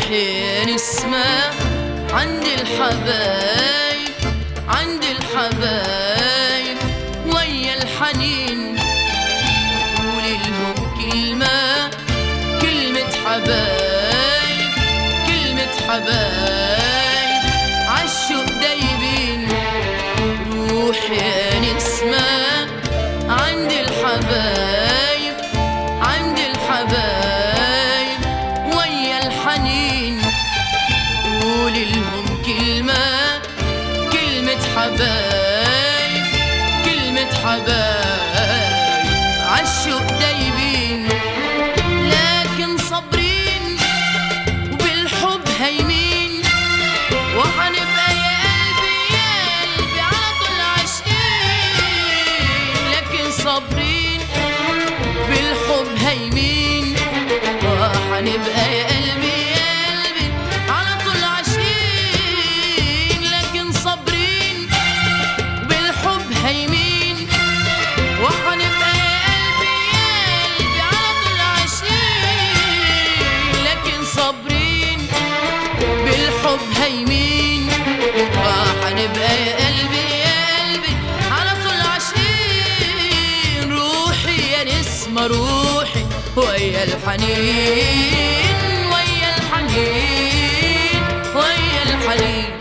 روحي نسمة عند الحبايب، عند الحبايب ويا الحنين، قولي لهم كلمة، كلمة حبايب، كلمة حبايب عالشوق دايبين. روحي نسمة عند الحبايب، عند الحبايب ويا الحنين، قولي لهم كلمة، كلمة حبايب، كلمة حبايب عالشوق دايبين. لكن صابرين وبالحب هايمين، وحنبقى يا قلبي يا قلبي على طول عاشقين. لكن صابرين بالحب هايمين، وحنبقى يا قلبي يا قلبي على طول عاشقين. لكن صابرين بالحب هايمين، وحنبقى يا قلبي يا قلبي على طول عاشقين. لكن صابرين بالحب هايمين، وحنبقى يا قلبي يا قلبي على طول عاشقين. روحي يا نسمة روحي ويا الحنين، ويا الحنين، ويا الحنين.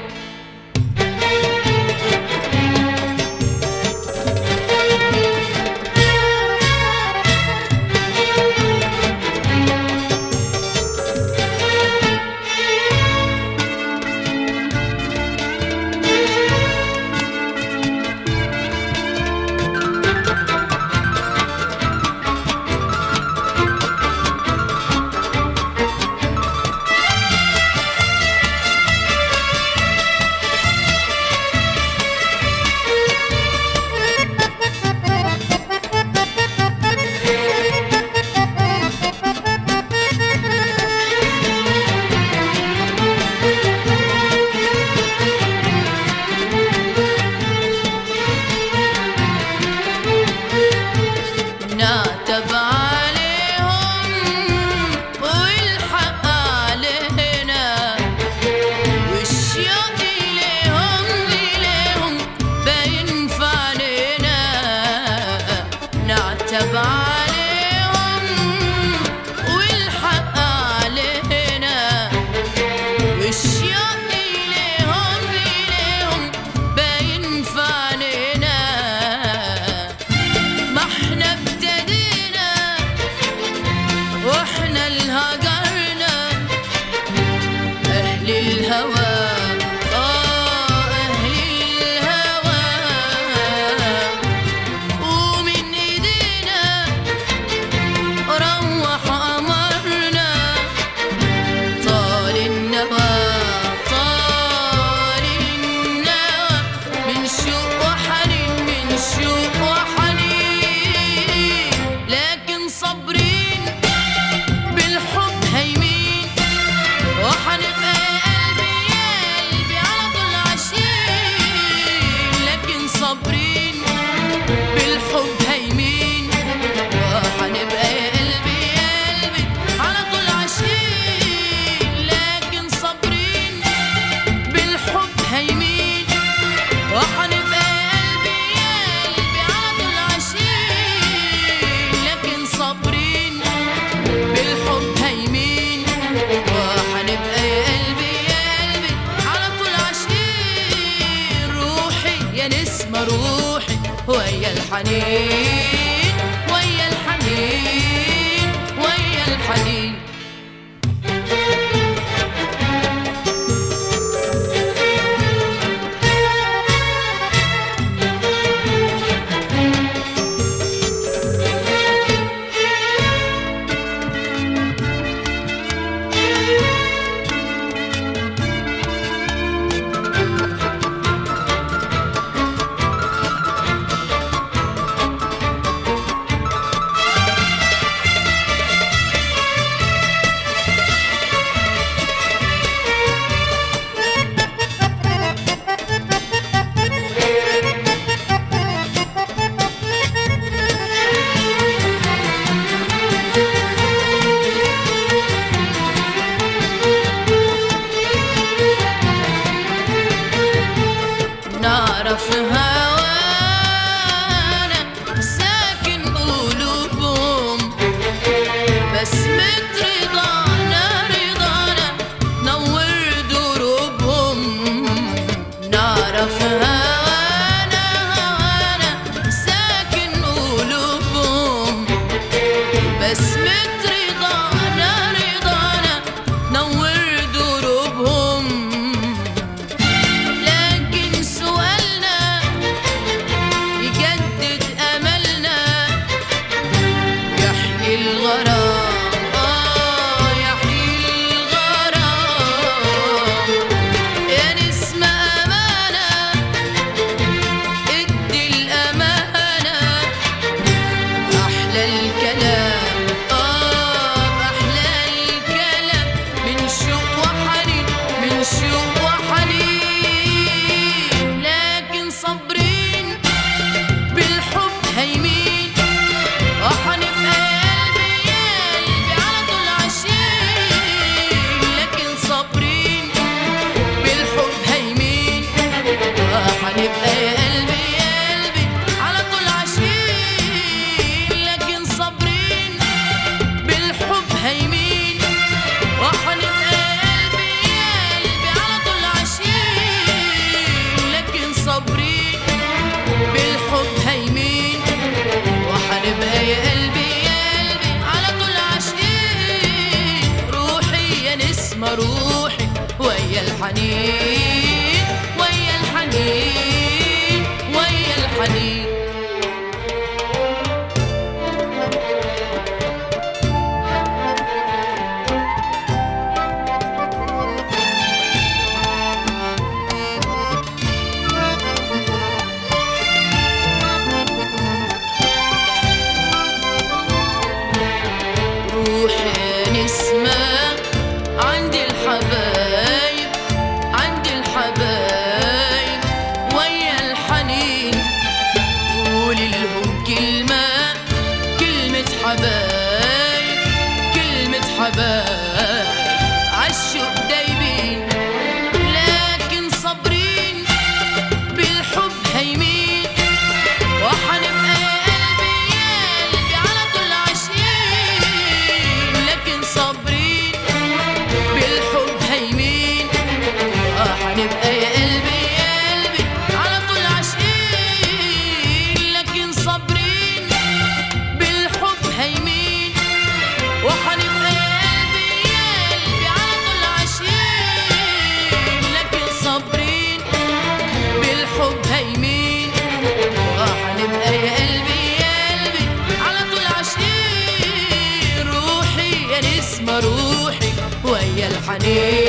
بسمة رضانا رضانا نور دروبهم، نعرف هوانا هوانا ساكن قلوبهم. بسمة رضانا رضانا نور دروبهم. لكن سؤالنا يجدد أملنا، يحيي الغرام يحيي الغرام. يا نسمة أمانة ادي الأمانة، أحلى الكلام أحلى الكلام، من شوق وحنين من شوق وحنين. لكن صابرين بالحب هايمين، وحنبقى يا قلبي يا قلبي على طول عايشين. لكن صابرين بالحب هايمين، وحنبقى يا قلبي يا قلبي على طول عايشين. لكن صابرين بالحب هايمين، وحنبقى يا قلبي يا قلبي على طول عايشين. لكن صابرين بالحب هايمين، وحنبقى يا قلبي يا قلبي على طول عاشقين. روحي يا نسمة روحي ويا الحنين ويا الحنين ويا الحنين. روحي يا نسمة عند الحبايب عند الحبايب ويا الحنين. قولي لهم كلمة كلمة حبايب كلمة حبايب عالشوق دايبين. لكن صابرين بالحب هايمين، وحنبقى يا قلبي يا قلبي على طول عاشقين. لكن صابرين بالحب هايمين، وحنبقى يا قلبي يا قلبي على طول عاشقين. لكن صابرين بالحب هايمين، وحنبقى يا قلبي يا قلبي على طول عاشقين. لكن صابرين بالحب هايمين، وحنبقى يا قلبي يا قلبي على طول عاشقين. روحي يا نسمة روحي ويا الحنين